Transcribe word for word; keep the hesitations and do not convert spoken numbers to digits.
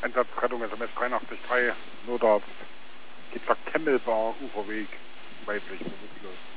Einsatzrettung S M S dreiundachtzig drei, Notarzt. Gibt's da Kemmelbar, Uferweg, weiblich, vermutlich.